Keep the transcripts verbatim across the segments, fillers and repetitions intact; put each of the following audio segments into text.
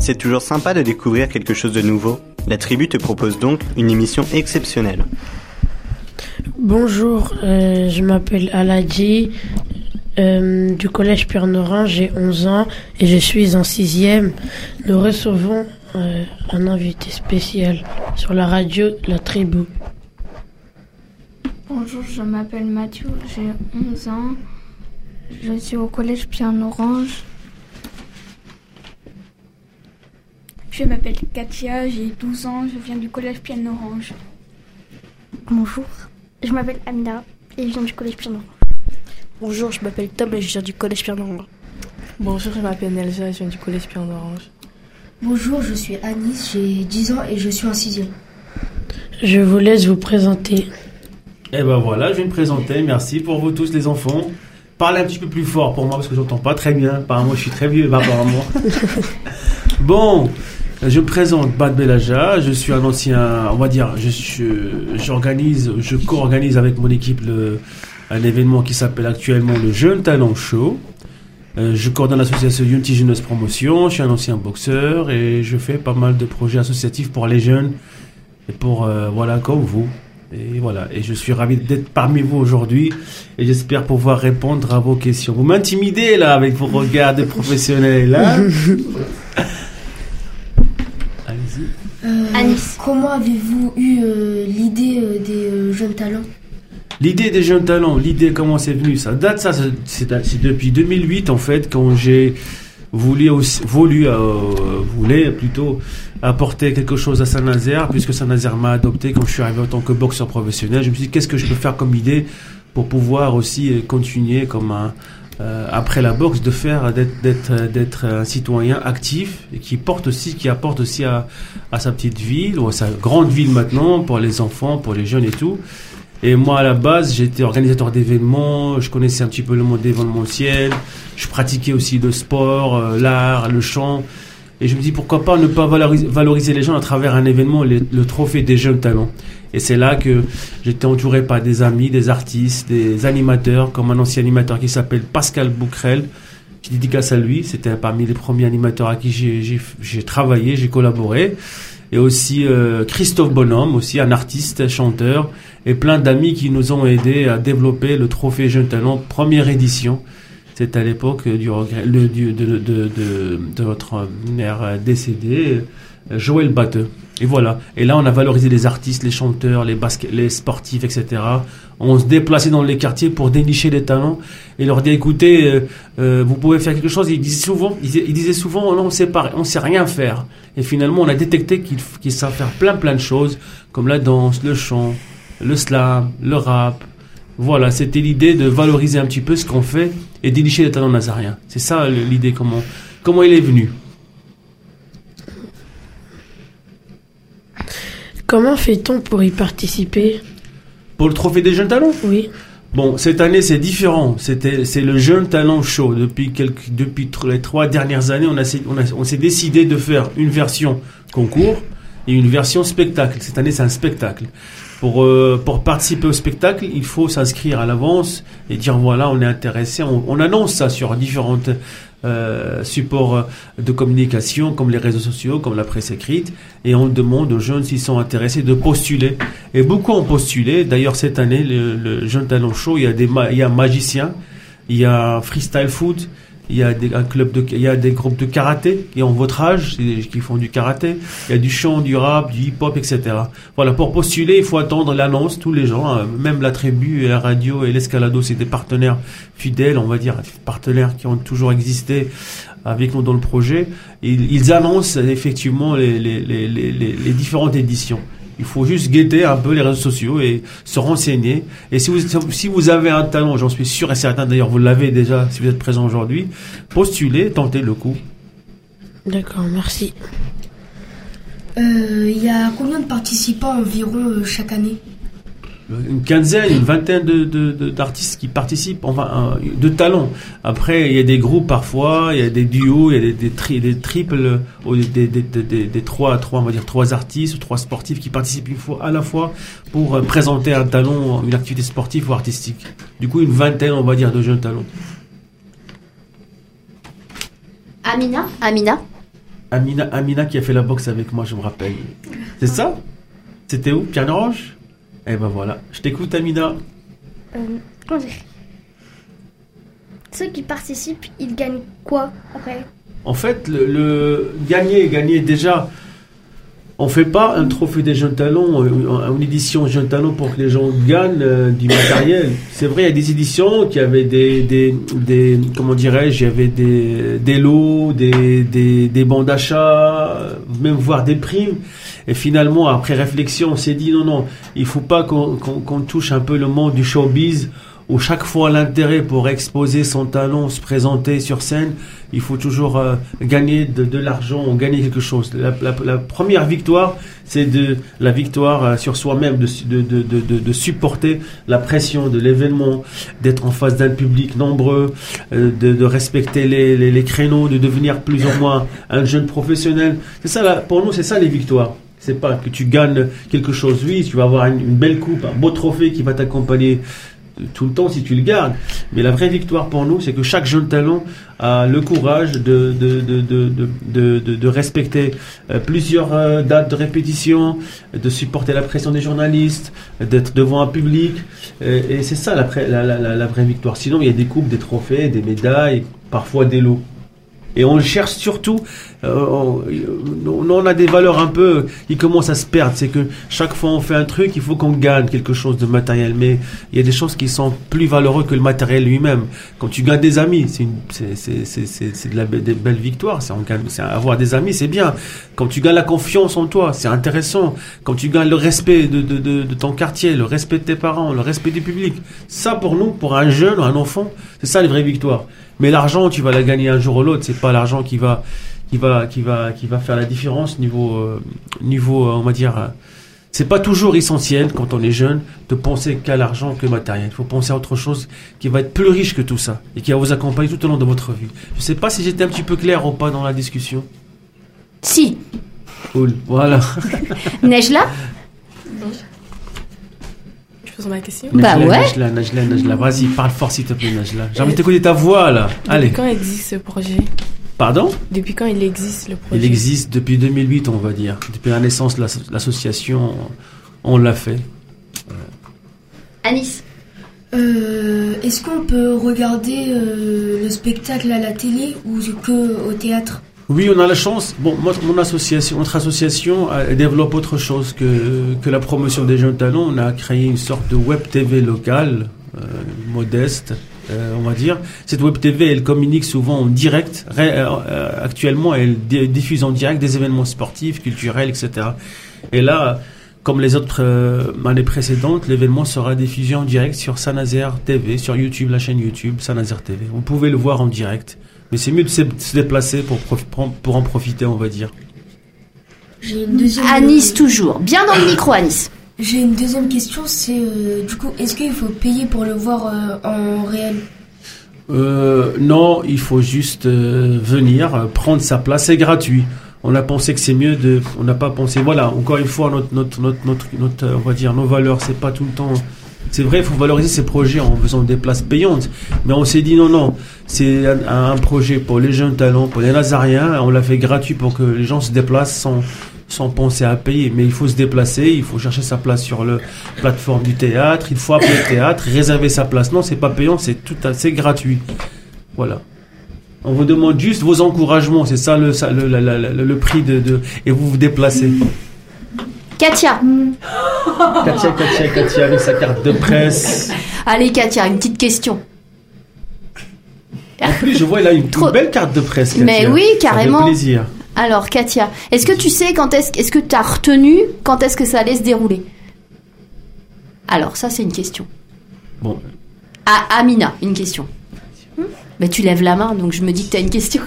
C'est toujours sympa de découvrir quelque chose de nouveau. La tribu te propose donc une émission exceptionnelle. Bonjour, euh, je m'appelle Aladji, euh, du collège Pierre-Norin, j'ai onze ans et je suis en sixième. Nous recevons euh, un invité spécial sur la radio La Tribu. Bonjour, je m'appelle Mathieu, j'ai onze ans, je suis au collège Pierre-Norange. Je m'appelle Katia, j'ai douze ans, je viens du collège Pierre-Norange. Bonjour, je m'appelle Amina et je viens du collège Pierre-Norange. Bonjour, je m'appelle Tom et je viens du collège Pierre-Norange. Bonjour, je m'appelle Nelja et je viens du collège Pierre-Norange. Bonjour, je suis Anis, j'ai dix ans et je suis en sixième. Je vous laisse vous présenter. Et ben voilà, je vais me présenter. Merci pour vous tous les enfants. Parlez un petit peu plus fort pour moi parce que je n'entends pas très bien. Apparemment, je suis très vieux. Bah, apparemment. Bon, je me présente Bad Belaja. Je suis un ancien, on va dire, je, je, j'organise, je co-organise avec mon équipe le, un événement qui s'appelle actuellement le Jeune Talent Show. Euh, je coordonne l'association Unity Jeunesse Promotion. Je suis un ancien boxeur et je fais pas mal de projets associatifs pour les jeunes et pour, euh, voilà, comme vous. Et voilà, et je suis ravi d'être parmi vous aujourd'hui et j'espère pouvoir répondre à vos questions. Vous m'intimidez là avec vos regards de professionnels là. Allez-y. Euh, comment avez-vous eu euh, l'idée euh, des euh, jeunes talents? L'idée des jeunes talents, l'idée comment c'est venu, ça date ça, c'est, c'est depuis deux mille huit en fait quand j'ai voulu, aussi, voulu euh, voulais plutôt apporter quelque chose à Saint-Nazaire, puisque Saint-Nazaire m'a adopté quand je suis arrivé en tant que boxeur professionnel. Je me suis dit, qu'est-ce que je peux faire comme idée pour pouvoir aussi continuer comme un, euh, après la boxe, de faire, d'être, d'être, d'être un citoyen actif et qui porte aussi, qui apporte aussi à, à sa petite ville ou à sa grande ville maintenant, pour les enfants, pour les jeunes et tout. Et moi, à la base, j'étais organisateur d'événements, je connaissais un petit peu le monde événementiel, je pratiquais aussi le sport, euh, l'art, le chant. Et je me dis, pourquoi pas ne pas valoriser, valoriser les gens à travers un événement, le, le trophée des jeunes talents. Et c'est là que j'étais entouré par des amis, des artistes, des animateurs, comme un ancien animateur qui s'appelle Pascal Bouquerel. Je dédicace à lui, c'était parmi les premiers animateurs à qui j'ai, j'ai, j'ai travaillé, j'ai collaboré. Et aussi euh, Christophe Bonhomme, aussi un artiste, chanteur, et plein d'amis qui nous ont aidés à développer le trophée Jeunes Talents, première édition. C'était à l'époque du regret, le, du, de, de, de, de, de notre mère décédée, Joël Batteux. Et voilà. Et là, on a valorisé les artistes, les chanteurs, les, basket, les sportifs, et cetera. On se déplaçait dans les quartiers pour dénicher les talents et leur dire, écoutez, euh, euh, vous pouvez faire quelque chose. Ils disaient souvent, ils, ils disaient souvent, non, on sait pas, on sait rien faire. Et finalement, on a détecté qu'ils, qu'ils savent faire plein, plein de choses, comme la danse, le chant, le slam, le rap. Voilà, c'était l'idée de valoriser un petit peu ce qu'on fait et dénicher les talents nazariens. C'est ça l'idée, comment, comment il est venu. Comment fait-on pour y participer? Pour le trophée des jeunes talents? Oui. Bon, cette année c'est différent. C'était, c'est le Jeune Talent Show. Depuis quelques, depuis les trois dernières années, on a, on a, on s'est décidé de faire une version concours et une version spectacle. Cette année, c'est un spectacle. Pour, euh, pour participer au spectacle, il faut s'inscrire à l'avance et dire voilà, on est intéressé. On, on annonce ça sur différentes euh, supports de communication, comme les réseaux sociaux, comme la presse écrite, et on demande aux jeunes s'ils sont intéressés de postuler. Et beaucoup ont postulé. D'ailleurs, cette année, le, le Jeune Talent Show, il y a des, il y a un magicien, il y a un freestyle foot, il y a des, un club de, il y a des groupes de karaté qui ont votre âge, qui font du karaté. Il y a du chant, du rap, du hip-hop, et cetera. Voilà, pour postuler, il faut attendre l'annonce. Tous les gens, même la tribu, et la radio et l'Escalado, c'est des partenaires fidèles, on va dire, partenaires qui ont toujours existé avec nous dans le projet. Ils, ils annoncent effectivement les, les, les, les, les différentes éditions. Il faut juste guetter un peu les réseaux sociaux et se renseigner. Et si vous, si vous avez un talent, j'en suis sûr et certain, d'ailleurs vous l'avez déjà si vous êtes présent aujourd'hui, postulez, tentez le coup. D'accord, merci. Il euh, y a combien de participants environ euh, chaque année? Une quinzaine, une vingtaine de, de, de, d'artistes qui participent, enfin, de talents. Après, il y a des groupes parfois, il y a des duos, il y a des, des, tri, des triples, des, des, des, des, des trois, trois, on va dire trois artistes ou trois sportifs qui participent une fois, à la fois pour présenter un talent, une activité sportive ou artistique. Du coup, une vingtaine, on va dire, de jeunes talents. Amina, Amina. Amina, Amina qui a fait la boxe avec moi, je me rappelle. C'est ça? C'était où? Pierre-Orange? Eh ben voilà. Je t'écoute, Amina. Euh, comment dire? Ceux qui participent, ils gagnent quoi après? En fait, le, le gagner, gagner déjà. On fait pas un trophée des jeunes talents, une édition jeunes talents pour que les gens gagnent euh, du matériel. C'est vrai, il y a des éditions qui avaient des, des, des comment dirais-je, il y avait des, des lots, des, des, des bons d'achat, même voire des primes. Et finalement, après réflexion, on s'est dit non, non, il faut pas qu'on, qu'on, qu'on touche un peu le monde du showbiz, où chaque fois l'intérêt pour exposer son talent, se présenter sur scène, il faut toujours euh, gagner de, de l'argent, gagner quelque chose. La, la, la première victoire, c'est de la victoire euh, sur soi-même, de, de, de, de, de supporter la pression de l'événement, d'être en face d'un public nombreux, euh, de, de respecter les, les, les créneaux, de devenir plus ou moins un jeune professionnel. C'est ça, là, pour nous, c'est ça les victoires. C'est pas que tu gagnes quelque chose. Oui, tu vas avoir une, une belle coupe, un beau trophée qui va t'accompagner tout le temps si tu le gardes. Mais la vraie victoire pour nous, c'est que chaque jeune talent a le courage de, de, de, de, de, de, de respecter euh, plusieurs euh, dates de répétition, de supporter la pression des journalistes, d'être devant un public. Et, et c'est ça la, la, la, la vraie victoire. Sinon, il y a des coupes, des trophées, des médailles, parfois des lots. Et on cherche surtout, euh, on, on a des valeurs un peu qui commencent à se perdre. C'est que chaque fois on fait un truc, il faut qu'on gagne quelque chose de matériel. Mais il y a des choses qui sont plus valeureuses que le matériel lui-même. Quand tu gagnes des amis, c'est, une, c'est, c'est, c'est, c'est, c'est de la, des belles victoires. C'est, on gagne, c'est avoir des amis, c'est bien. Quand tu gagnes la confiance en toi, c'est intéressant. Quand tu gagnes le respect de, de, de, de ton quartier, le respect de tes parents, le respect du public. Ça pour nous, pour un jeune ou un enfant, c'est ça les vraies victoires. Mais l'argent, tu vas la gagner un jour ou l'autre. C'est pas l'argent qui va, qui va, qui va, qui va faire la différence niveau, euh, niveau, euh, on va dire. Euh, c'est pas toujours essentiel quand on est jeune de penser qu'à l'argent, que matériel. Il faut penser à autre chose qui va être plus riche que tout ça et qui va vous accompagner tout au long de votre vie. Je sais pas si j'étais un petit peu clair ou pas dans la discussion. Si. Cool. Voilà. Nejla. Ma question. Bah Najla, ouais. Najla, Najla, Najla. Vas-y, parle fort s'il te plaît, Najla. J'ai envie d'écouter ta voix là. Depuis Allez. quand existe ce projet? Pardon? Depuis quand il existe le projet? Il existe depuis deux mille huit, on va dire. Depuis la naissance de l'association, on l'a fait. Anis. Euh, est-ce qu'on peut regarder euh, le spectacle à la télé ou que au théâtre? Oui, on a la chance. Bon, moi, mon association, notre association elle développe autre chose que, que la promotion des jeunes talents. On a créé une sorte de web T V locale, euh, modeste, euh, on va dire. Cette web T V, elle communique souvent en direct. Ré, euh, actuellement, elle d- diffuse en direct des événements sportifs, culturels, et cetera. Et là, comme les autres euh, années précédentes, l'événement sera diffusé en direct sur Saint-Nazaire T V, sur YouTube, la chaîne YouTube Saint-Nazaire T V. Vous pouvez le voir en direct. Mais c'est mieux de se, de se déplacer pour, pour en profiter, on va dire. J'ai une deuxième... Anis, toujours. Bien dans le micro, Anis. J'ai une deuxième question, c'est euh, du coup, est-ce qu'il faut payer pour le voir euh, en réel? euh, Non, il faut juste euh, venir, euh, prendre sa place, c'est gratuit. On a pensé que c'est mieux de... On n'a pas pensé... Voilà, encore une fois, notre, notre, notre, notre, notre, on va dire, nos valeurs, c'est pas tout le temps... C'est vrai, il faut valoriser ces projets en faisant des places payantes. Mais on s'est dit non, non, c'est un, un projet pour les jeunes talents, pour les Nazariens. On l'a fait gratuit pour que les gens se déplacent sans, sans penser à payer. Mais il faut se déplacer, il faut chercher sa place sur la plateforme du théâtre. Il faut appeler le théâtre, réserver sa place. Non, c'est pas payant, c'est tout assez gratuit. Voilà. On vous demande juste vos encouragements. C'est ça le, ça, le, la, la, la, le prix de, de... Et vous vous déplacez. Katia. Katia, Katia, Katia, avec sa carte de presse. Allez, Katia, une petite question. En plus, je vois, elle a une, Trop... une belle carte de presse, Katia. Mais oui, carrément. Ça fait plaisir. Alors, Katia, est-ce que tu sais quand est-ce, est-ce que tu as retenu quand est-ce que ça allait se dérouler? Alors, ça, c'est une question. Bon. Ah, Amina, une question. Hmm Mais tu lèves la main, donc je me dis que tu as une question.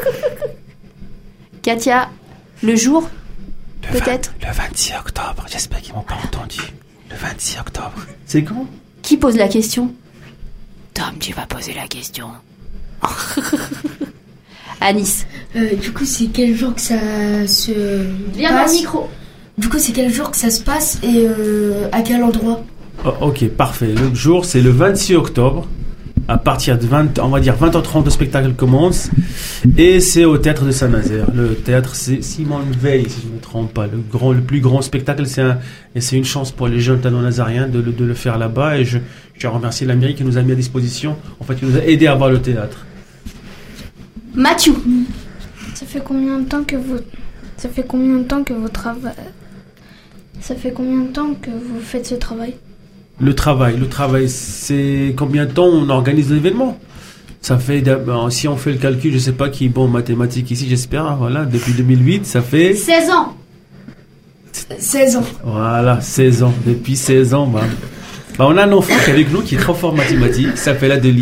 Katia, le jour Le peut-être vingt, le vingt-six octobre, j'espère qu'ils m'ont pas entendu. Le vingt-six octobre. C'est quand? Qui pose la question? Tom, tu vas poser la question. Anis. Euh, du coup, c'est quel jour que ça se Viens passe? dans le micro. Du coup, c'est quel jour que ça se passe et euh, à quel endroit? Oh, ok, parfait. Le jour, c'est le vingt-six octobre. À partir de vingt, on va dire vingt heures trente, le spectacle commence. Et c'est au théâtre de Saint-Nazaire. Le théâtre, c'est Simone Veil, si je ne me trompe pas. Le, grand, le plus grand spectacle, c'est un, et c'est une chance pour les jeunes talents nazariens de, de le faire là-bas. Et je, je remercie la mairie qui nous a mis à disposition, en fait, qui nous a aidé à avoir le théâtre. Mathieu. Ça fait combien de temps que vous, ça fait combien de temps que vous travaillez, ça fait combien de temps que vous faites ce travail? Le travail, le travail, c'est combien de temps on organise l'événement? Ça fait, ben, si on fait le calcul, je sais pas qui est bon en mathématiques ici, j'espère, hein, voilà, depuis deux mille huit, ça fait... seize ans. seize ans. Voilà, seize ans. Depuis seize ans, bah, bah on a un enfant qui est avec nous, qui est trop fort en mathématiques, qui s'appelle Adélie.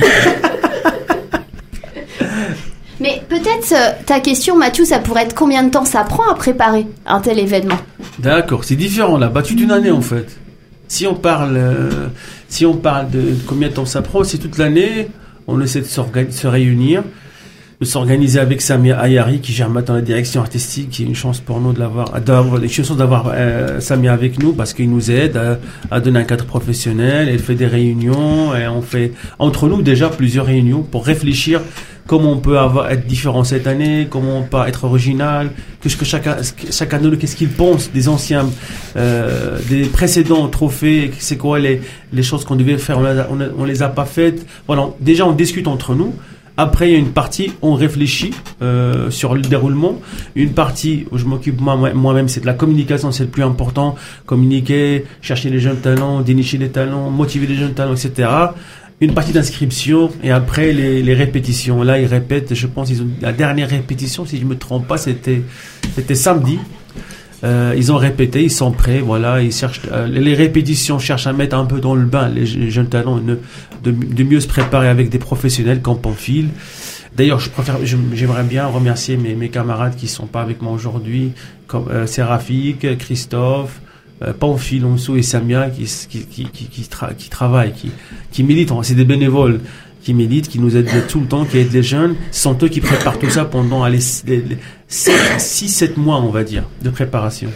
Mais peut-être, euh, ta question, Mathieu, ça pourrait être combien de temps ça prend à préparer un tel événement? D'accord, c'est différent, là, battu d'une année, en fait. Si on parle, euh, si on parle de combien de temps ça prend, c'est toute l'année. On essaie de se réunir, de s'organiser avec Samia Ayari qui gère maintenant la direction artistique, qui est une chance pour nous de l'avoir, d'avoir, une chance d'avoir euh, Samia avec nous parce qu'il nous aide à, à donner un cadre professionnel. Elle fait des réunions et on fait entre nous déjà plusieurs réunions pour réfléchir comment on peut avoir, être différent cette année, comment on peut être original, qu'est-ce que chacun, chacun de nous, qu'est-ce qu'il pense des anciens, euh, des précédents trophées, c'est quoi les, les choses qu'on devait faire, on, a, on, a, on les a pas faites. Voilà, déjà on discute entre nous. Après, il y a une partie, on réfléchit euh, sur le déroulement. Une partie où je m'occupe moi, moi-même, c'est de la communication, c'est le plus important. Communiquer, chercher les jeunes talents, dénicher les talents, motiver les jeunes talents, et cetera. Une partie d'inscription et après les, les répétitions. Là, ils répètent, je pense, ils ont, la dernière répétition, si je me trompe pas, c'était, c'était samedi. Euh, ils ont répété, ils sont prêts, voilà, ils cherchent, euh, les répétitions cherchent à mettre un peu dans le bain les, les jeunes talents, de, de, de mieux se préparer avec des professionnels comme Pamphile. D'ailleurs, je préfère, j'aimerais bien remercier mes, mes camarades qui sont pas avec moi aujourd'hui, comme euh, Séraphique, Christophe, euh, Pamphile, Onso et Samia qui, qui, qui, qui, qui, tra- qui travaillent, qui, qui militent, c'est des bénévoles qui militent, qui nous aident tout le temps, qui aident les jeunes. Ce sont eux qui préparent tout ça pendant les, les, les six sept mois, on va dire, de préparation.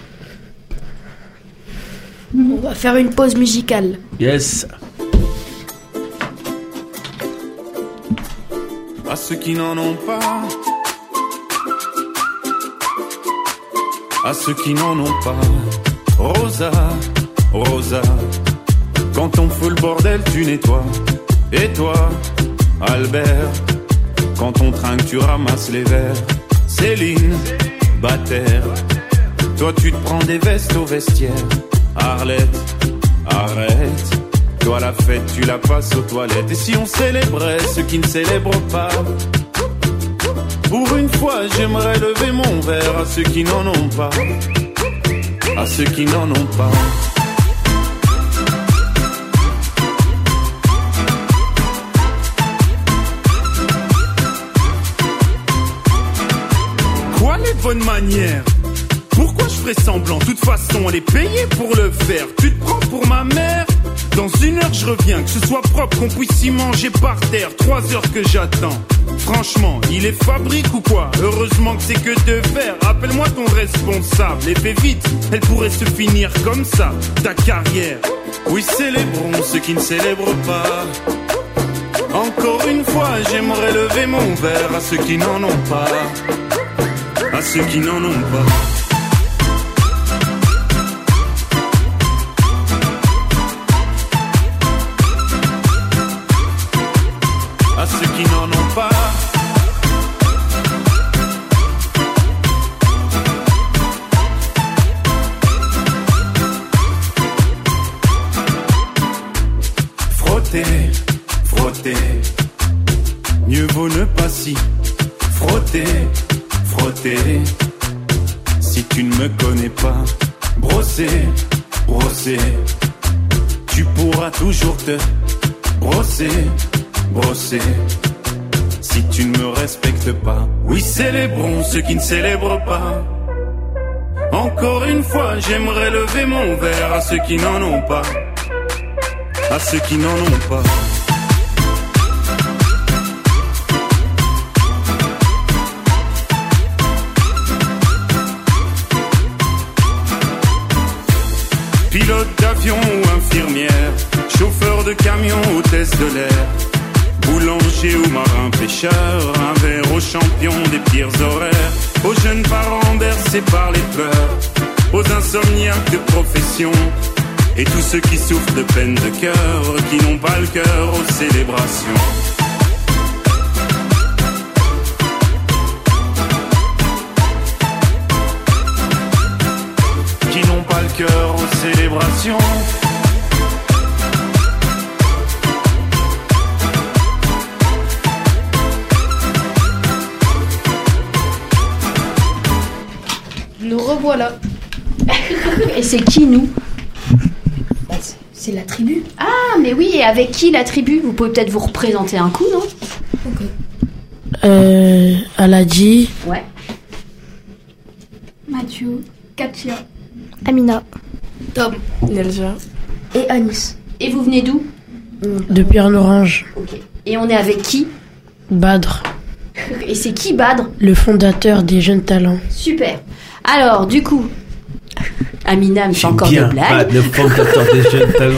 On va faire une pause musicale. Yes. À ceux qui n'en ont pas, à ceux qui n'en ont pas, Rosa, Rosa, quand on fout le bordel, tu nettoies. Et toi, Albert, quand on trinque, tu ramasses les verres. Céline, Bataire, toi tu te prends des vestes au vestiaire. Arlette, arrête, toi la fête tu la passes aux toilettes. Et si on célébrait ceux qui ne célèbrent pas, pour une fois j'aimerais lever mon verre à ceux qui n'en ont pas, à ceux qui n'en ont pas. Bonne manière. Pourquoi je ferais semblant? De toute façon, elle est payée pour le faire. Tu te prends pour ma mère? Dans une heure, je reviens. Que ce soit propre, qu'on puisse y manger par terre. Trois heures que j'attends. Franchement, il est fabrique ou quoi? Heureusement que c'est que de faire. Rappelle-moi ton responsable. Et fais vite, elle pourrait se finir comme ça. Ta carrière. Oui, célébrons ceux qui ne célèbrent pas. Encore une fois, j'aimerais lever mon verre à ceux qui n'en ont pas. À ceux qui n'en ont pas. À ceux qui n'en ont pas. Frotter, frotter. Mieux vaut ne pas si frotter. Frotter, si tu ne me connais pas, brosser, brosser, tu pourras toujours te brosser, brosser, si tu ne me respectes pas. Oui, célébrons ceux qui ne célèbrent pas. Encore une fois, j'aimerais lever mon verre à ceux qui n'en ont pas, à ceux qui n'en ont pas. Pilote d'avion ou infirmière, chauffeur de camion, hôtesse de l'air. boulanger ou marin pêcheur, un verre aux champions des pires horaires, aux jeunes parents bercés par les pleurs, aux insomniaques de profession, et tous ceux qui souffrent de peine de cœur, qui n'ont pas le cœur aux célébrations. Qui n'ont pas le cœur aux célébrations. Nous revoilà. Et c'est qui, nous? Bah, c'est la tribu. Ah, mais oui, et avec qui la tribu? Vous pouvez peut-être vous représenter un coup, non? Ok. Euh, Aladji. Ouais. Mathieu, Katia, Amina, Tom, Nelja Et Anis. Et vous venez d'où? De Pierre-Orange. Ok. Et on est avec qui? Badr. Et c'est qui Badr? Le fondateur des Jeunes Talents. Super. Alors, du coup, Amina me fait encore bien, des blagues. Le fondateur des Jeunes Talents.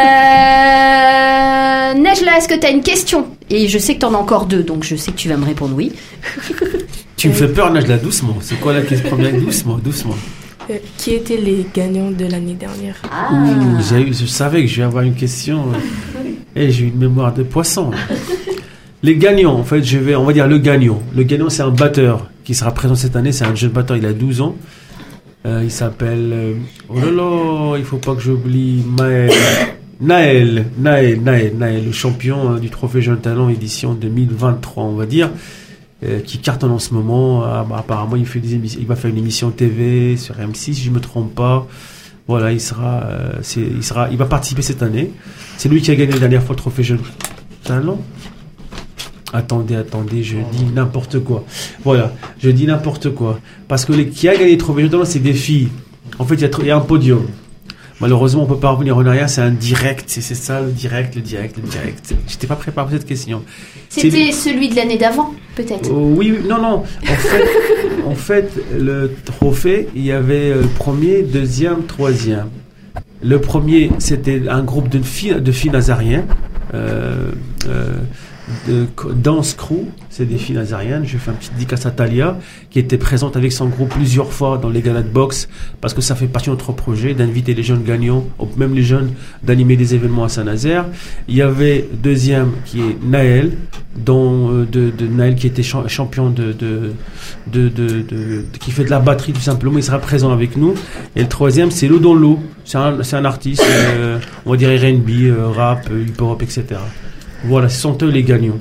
Euh... Nejla, est-ce que tu as une question? Et je sais que tu en as encore deux, donc je sais que tu vas me répondre oui. Tu me fais peur, Nejla, doucement. C'est quoi la question première? Doucement, doucement. Euh, qui étaient les gagnants de l'année dernière? Ah. Ouh, j'ai eu- je savais que je vais avoir une question. Et j'ai une mémoire de poisson. Les gagnants, en fait, je vais, on va dire le gagnant. Le gagnant, c'est un batteur qui sera présent cette année. C'est un jeune batteur, il a douze ans. Euh, il s'appelle. euh, oh là là, il faut pas que j'oublie. Maël. Naël, Naël, Naël, Naël, le champion euh, du Trophée Jeune Talent édition deux mille vingt-trois, on va dire, euh, qui cartonne en ce moment. Ah, bah, apparemment, il fait des émissions, il va faire une émission T V sur M six, si je me trompe pas. Voilà, il sera, euh, c'est, il sera, il va participer cette année. C'est lui qui a gagné la dernière fois le Trophée Jeune Talent. Attendez, attendez, je dis n'importe quoi. Voilà, je dis n'importe quoi. Parce que les, qui a gagné le Trophée Jeune Talent, c'est des filles. En fait, il y a, il y a un podium. Malheureusement, on peut pas revenir en arrière, c'est un direct, c'est, c'est ça, le direct, le direct, le direct. J'étais pas préparé pour cette question. C'était C'est- celui de l'année d'avant, peut-être. Oh, oui, oui, non, non. En fait, en fait, le trophée, il y avait euh, premier, deuxième, troisième. Le premier, c'était un groupe de filles, de filles nazariennes, euh, euh, de co- Dance Crew, c'est des filles nazariennes. Je fais un petit dédicace à Talia, qui était présente avec son groupe plusieurs fois dans les galas de boxe, parce que ça fait partie de notre projet d'inviter les jeunes gagnants, ou même les jeunes, d'animer des événements à Saint-Nazaire. Il y avait deuxième qui est Naël, dont, euh, de, de Naël qui était cha- champion de, de, de, de, de- de- qui fait de la batterie tout simplement, il sera présent avec nous. Et le troisième, c'est Lou Don Lou, c'est un, c'est un artiste, euh, on va dire R and B, euh, rap, euh, hip-hop, et cetera. Voilà, ce sont eux les gagnants.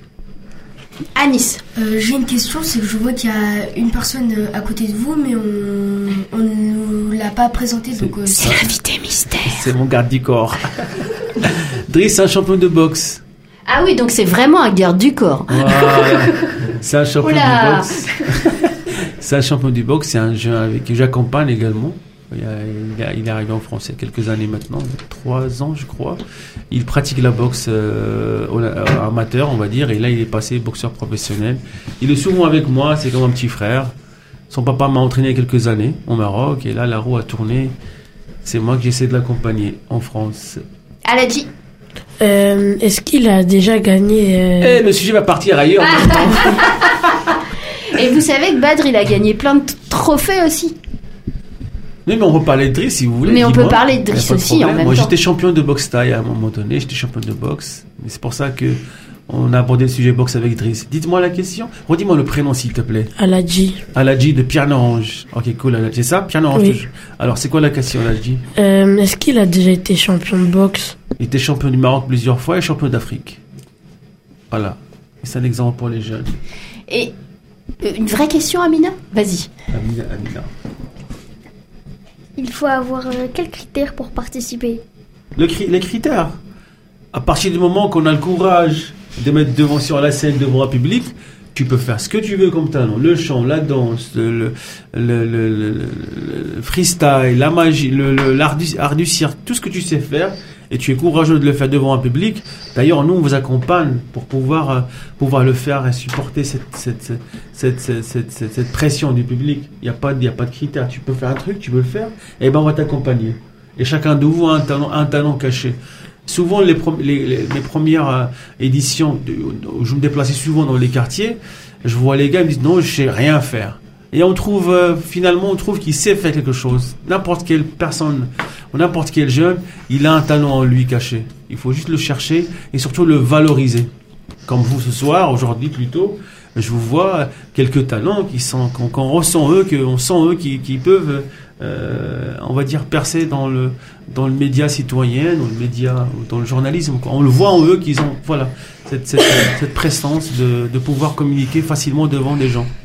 Anis. Euh, j'ai une question, c'est que je vois qu'il y a une personne euh, à côté de vous, mais on ne nous l'a pas présenté. Donc, euh, C'est l'invité mystère. C'est mon garde du corps. Driss, c'est un champion de boxe. Ah oui, donc c'est vraiment un garde du corps. Voilà. C'est un champion Oula. du boxe. C'est un champion du boxe, c'est un jeune avec qui j'accompagne également. Il, a- il, a- il est arrivé en France il y a quelques années maintenant, il y a trois ans je crois. Il pratique la boxe euh, au- euh, amateur, on va dire, et là il est passé boxeur professionnel. Il est souvent avec moi, c'est comme un petit frère. Son papa m'a entraîné il y a quelques années au Maroc, et là la roue a tourné. C'est moi qui essaie de l'accompagner en France. Aladji. Euh, est-ce qu'il a déjà gagné euh, Eh, le sujet va partir ailleurs. en même temps. Et vous savez que Badr, il a gagné plein de t- trophées aussi. Oui, mais on peut parler de Driss si vous voulez. Mais on dis-moi. peut parler de Y a Driss pas de aussi, en problème. même Moi, temps. j'étais champion de boxe taille à un moment donné. J'étais champion de boxe. Mais c'est pour ça que on a abordé le sujet boxe avec Driss. Dites-moi la question. Redis-moi le prénom, s'il te plaît. Aladji? Aladji de Pierre-Orange. Ok, cool. Aladji. C'est ça, Pierre-Orange. Oui. toujours. Alors, c'est quoi la question, Aladji? Euh, est-ce qu'il a déjà été champion de boxe? Il était champion du Maroc plusieurs fois et champion d'Afrique. Voilà. Et c'est un exemple pour les jeunes. Et euh, une vraie question, Amina? Vas-y. Amina, Amina. il faut avoir euh, quels critères pour participer? Le cri- les critères. À partir du moment qu'on a le courage de mettre devant sur la scène devant un public, tu peux faire ce que tu veux comme talent. Le chant, la danse, le, le, le, le, le- le freestyle, la magie, le, le- l'art du, art du cirque, tout ce que tu sais faire, et tu es courageux de le faire devant un public. D'ailleurs, nous, on vous accompagne pour pouvoir, euh, pouvoir le faire et supporter cette, cette, cette, cette, cette, cette- cette- cette pression du public. Il n'y a pas de, il y a pas de critères. Tu peux faire un truc, tu veux le faire, et ben on va t'accompagner. Et chacun de vous a un talent, un talent caché. Souvent, les, pro- les, les, mes premières euh, éditions, de, où je me déplaçais souvent dans les quartiers, je vois les gars, ils me disent non, je sais rien faire. Et on trouve, euh, finalement, on trouve qu'il sait faire quelque chose. N'importe quelle personne, ou n'importe quel jeune, il a un talent en lui caché. Il faut juste le chercher et surtout le valoriser. Comme vous ce soir, aujourd'hui plutôt, je vous vois quelques talents qui sont, qu'on, qu'on ressent eux, qu'on sent eux qui, qui peuvent, euh, on va dire, percer dans le, dans le média citoyen, dans le média, dans le journalisme. On le voit en eux qu'ils ont, voilà, cette, cette, cette présence de, de pouvoir communiquer facilement devant des gens.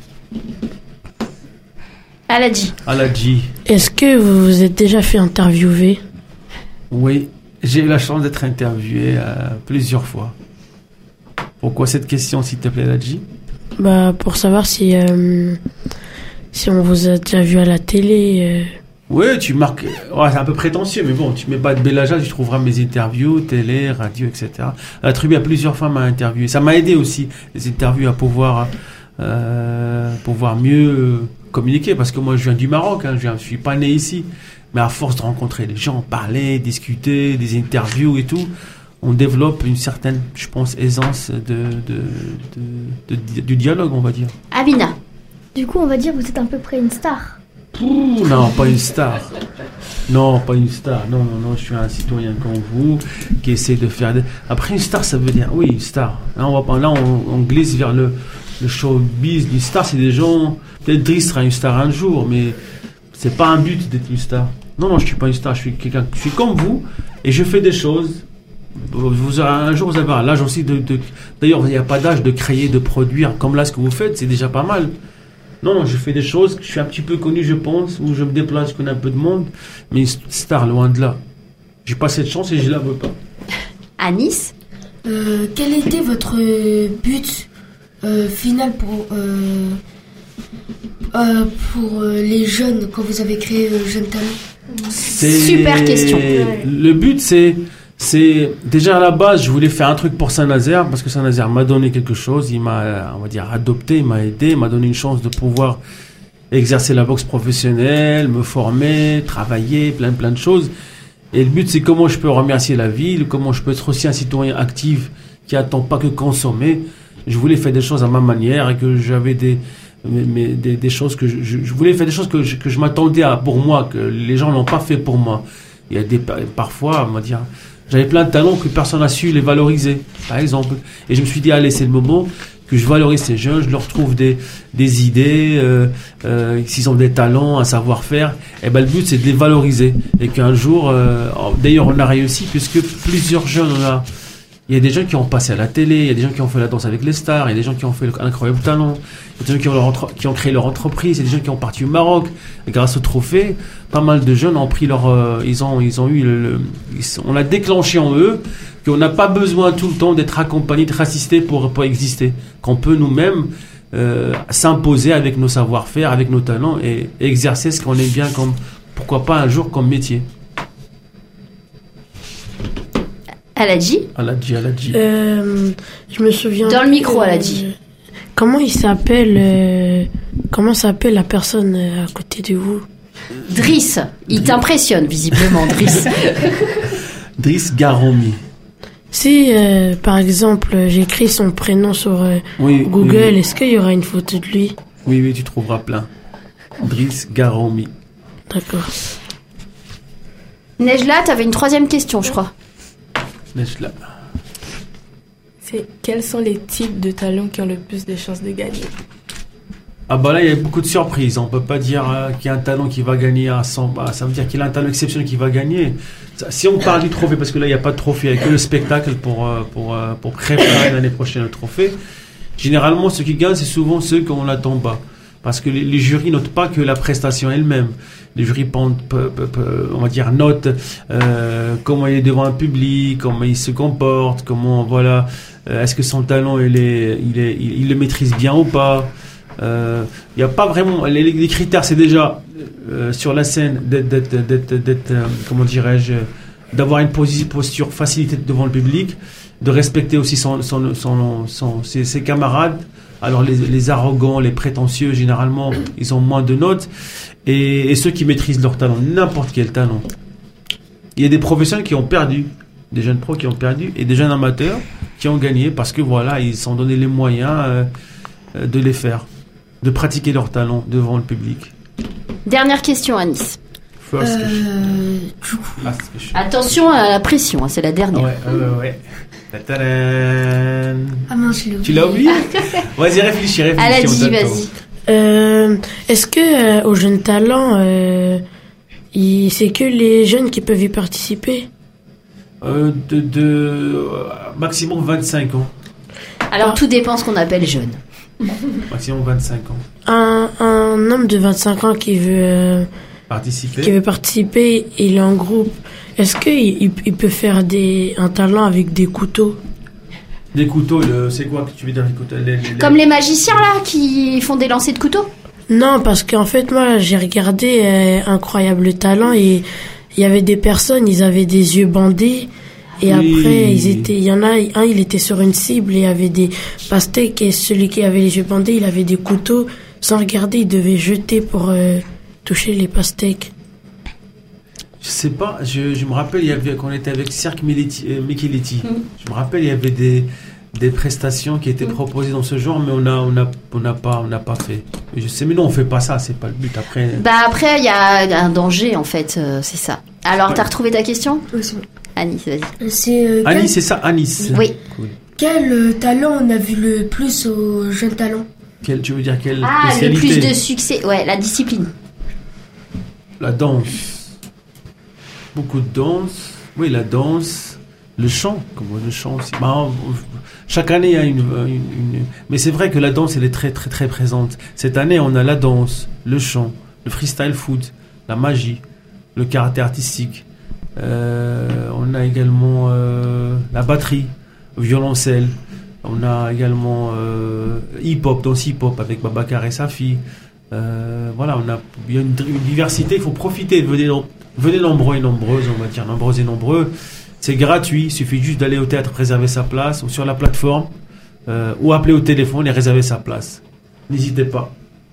Aladji. Aladji. Est-ce que vous vous êtes déjà fait interviewer? Oui, j'ai eu la chance d'être interviewé euh, plusieurs fois. Pourquoi cette question, s'il te plaît, Aladji? Bah, pour savoir si, euh, si on vous a déjà vu à la télé. Euh... Oui, tu marques. Ouais, c'est un peu prétentieux, mais bon, tu mets pas de Bellaja, tu trouveras mes interviews, télé, radio, et cetera. La tribu a plusieurs fois m'a interviewé. Ça m'a aidé aussi, les interviews, à pouvoir, euh, pouvoir mieux communiquer, parce que moi, je viens du Maroc, hein, je, viens, je suis pas né ici. Mais à force de rencontrer les gens, parler, discuter, des interviews et tout, on développe une certaine, je pense, aisance de, de, de, de, de, du dialogue, on va dire. Amina. Du coup, on va dire que vous êtes à peu près une star. Ouh, non, pas une star. Non, pas une star. Non, non, non, je suis un citoyen comme vous qui essaie de faire des... Après, une star, ça veut dire, oui, une star. Là, on, va pas... Là, on, on glisse vers le, le showbiz. Une star, c'est des gens... Peut-être Driss sera une star un jour, mais c'est pas un but d'être une star. Non, non, je suis pas une star. Je suis quelqu'un... Je suis comme vous et je fais des choses... Vous aurez, un jour, vous avez l'âge aussi de... de... D'ailleurs, il n'y a pas d'âge de créer, de produire. Comme là, ce que vous faites, c'est déjà pas mal. Non, je fais des choses, je suis un petit peu connu, je pense, où je me déplace, je connais un peu de monde, mais une star, loin de là. J'ai pas cette chance et je la veux pas. Anis, euh, quel était votre but euh, final pour, euh, euh, pour euh, les jeunes, quand vous avez créé euh, Jeunes Talents? C'est... Super question. Le but, c'est... C'est déjà à la base, je voulais faire un truc pour Saint-Nazaire parce que Saint-Nazaire m'a donné quelque chose, il m'a, on va dire, adopté, il m'a aidé, il m'a donné une chance de pouvoir exercer la boxe professionnelle, me former, travailler, plein plein de choses. Et le but, c'est comment je peux remercier la ville, comment je peux être aussi un citoyen actif qui attend pas que consommer. Je voulais faire des choses à ma manière et que j'avais des mais, mais des, des choses que je, je, je voulais faire des choses que je, que je m'attendais à pour moi, que les gens n'ont pas fait pour moi. Il y a des parfois, on va dire. J'avais plein de talents que personne n'a su les valoriser, par exemple. Et je me suis dit, allez, c'est le moment que je valorise ces jeunes, je leur trouve des, des idées, euh, euh, s'ils ont des talents, un savoir-faire. Et ben, le but, c'est de les valoriser. Et qu'un jour, euh, d'ailleurs, on a réussi, puisque plusieurs jeunes, on a, il y a des gens qui ont passé à la télé, il y a des gens qui ont fait la danse avec les stars, il y a des gens qui ont fait un incroyable talent, il y a des gens qui ont, leur, qui ont créé leur entreprise, il y a des gens qui ont parti au Maroc. Et grâce au trophée, pas mal de jeunes ont pris leur, euh, ils ont, ils ont eu le, le ils sont, on a déclenché en eux qu'on n'a pas besoin tout le temps d'être accompagné, d'être assisté pour, pour exister, qu'on peut nous-mêmes euh, s'imposer avec nos savoir-faire, avec nos talents et, et exercer ce qu'on aime bien, comme pourquoi pas un jour comme métier. Aladji. Aladji, Aladji. Euh, je me souviens. Dans le micro, Aladji. Euh, comment il s'appelle euh, Comment s'appelle la personne à côté de vous? Driss. Il t'impressionne visiblement, Driss. Driss Garomi. Si, euh, par exemple, j'écris son prénom sur euh, oui, Google, oui, oui. Est-ce qu'il y aura une photo de lui? Oui, oui, tu trouveras plein. Driss Garomi. D'accord. Nejla, t'avais une troisième question, je crois. Nejla. C'est quels sont les types de talents qui ont le plus de chances de gagner? Ah bah là, il y a beaucoup de surprises. On peut pas dire euh, qu'il y a un talent qui va gagner à cent. Bah, ça veut dire qu'il a un talent exceptionnel qui va gagner. Ça, si on parle du trophée, parce que là, il n'y a pas de trophée, il n'y a que le spectacle pour, euh, pour, euh, pour préparer l'année prochaine le trophée. Généralement, ceux qui gagnent, c'est souvent ceux qu'on attend bas. Parce que les, les jurys notent pas que la prestation elle-même. Les jurys, on va dire, notent euh, comment il est devant un public, comment il se comporte, comment, voilà, euh, est-ce que son talent, il, est, il, est, il, il le maîtrise bien ou pas. Il euh, n'y a pas vraiment... Les, les critères, c'est déjà, euh, sur la scène, d'être, d'être, d'être, d'être euh, comment dirais-je, d'avoir une posi- posture facilitée devant le public, de respecter aussi son, son, son, son, ses, ses camarades. Alors les, les arrogants, les prétentieux, généralement, ils ont moins de notes. Et, et ceux qui maîtrisent leur talent, n'importe quel talent. Il y a des professionnels qui ont perdu des jeunes pros qui ont perdu et des jeunes amateurs qui ont gagné parce que voilà, ils se sont donné les moyens euh, de les faire, de pratiquer leur talent devant le public. Dernière question, Anis. First Euh, du coup, Ah, Attention à la pression, hein, c'est la dernière. ouais, ouais, ouais. Tadam. ah mince, je l'ai oublié. Tu l'as oublié? Vas-y, réfléchis, réfléchis. Elle a on dit, t'attend. vas-y. Euh, est-ce que euh, aux jeunes talents, euh, il- c'est que les jeunes qui peuvent y participer? Euh, de, de euh, maximum vingt-cinq ans. Alors, tout dépend ce qu'on appelle jeune. Maximum vingt-cinq ans. Un, un homme de vingt-cinq ans qui veut, euh, Participer. qui veut participer, il est en groupe. Est-ce qu'il il, il peut faire des, un talent avec des couteaux? Des couteaux, le- c'est quoi que tu veux dire les couteaux les, les- Comme les magiciens, là, qui font des lancers de couteaux. Non, parce qu'en fait, moi, j'ai regardé euh, Incroyable Talent et il y avait des personnes, ils avaient des yeux bandés. Et Oui. après, ils étaient, il y en a, un, il était sur une cible et il y avait des pastèques et celui qui avait les yeux bandés, il avait des couteaux. Sans regarder, il devait jeter pour euh, toucher les pastèques. Je sais pas, je, je me rappelle, il y avait, quand on était avec Cirque Micheletti, euh, Micheletti, je me rappelle, il y avait des, des prestations qui étaient proposées dans ce genre, mais on a, on a, on n'a pas, on n'a pas fait. Je sais, mais non, on fait pas ça, c'est pas le but. Après, Bah, après, il y a un danger, en fait, euh, c'est ça. Alors, Ouais. t'as retrouvé ta question? Ouais, c'est bon. Anis, vas-y. C'est euh, quel, Anis, c'est ça, Anis. Oui. Cool. quel euh, talent on a vu le plus aux jeunes talents? Quel, tu veux dire quelle Ah, le spécialité? plus de succès. Ouais, la discipline. La danse. Beaucoup de danse. Oui, la danse. Le chant. Comme le chant aussi. Bah, on- chaque année, il y a une, une, une- Mais c'est vrai que la danse, elle est très, très, très présente. Cette année, on a la danse, le chant, le freestyle foot, la magie, le karaté artistique. Euh, on a également euh, la batterie, le violoncelle. On a également euh, hip-hop, danse hip-hop avec Babacar et sa fille. Euh, voilà, on a, il y a une, une diversité, il faut profiter. Venez, nom- venez nombreux et nombreuses, on va dire nombreux et nombreux. C'est gratuit, il suffit juste d'aller au théâtre réserver sa place ou sur la plateforme euh, ou appeler au téléphone et réserver sa place. N'hésitez pas.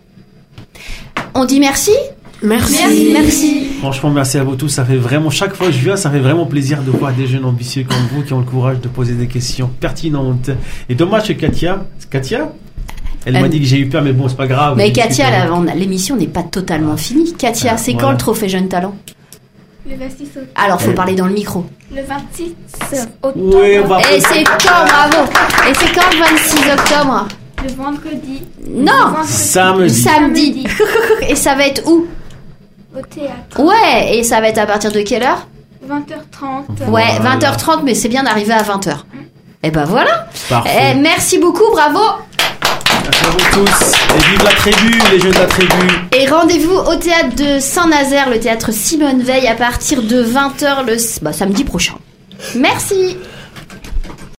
On dit merci? Merci. Merci. Merci. Franchement, merci à vous tous. Ça fait vraiment, chaque fois que je viens, ça fait vraiment plaisir de voir des jeunes ambitieux comme vous qui ont le courage de poser des questions pertinentes. Et dommage que Katia, Katia, elle m'a Elle- dit que j'ai eu peur, mais bon, c'est pas grave. Mais J'ai Katia, discuté là, on a- l'émission n'est pas totalement finie. Katia, Ah, c'est voilà. quand le trophée Jeune Talent? Le vingt-six octobre. Alors, faut parler dans le micro. Le vingt-six octobre. Oui, on va- Et c'est quand, bravo? Et c'est quand le vingt-six octobre? Le vendredi. Non! Le vendredi. Samedi. Samedi. Et ça va être où? Au théâtre. Ouais, et ça va être à partir de quelle heure? vingt heures trente. Ouais, Voilà. vingt heures trente, mais c'est bien d'arriver à vingt heures. Et ben voilà. Parfait. Eh, merci beaucoup, bravo. Merci à vous tous. Et vive la tribu, les jeunes de la tribu. Et rendez-vous au théâtre de Saint-Nazaire, le théâtre Simone Veil, à partir de vingt heures le bah, samedi prochain. Merci.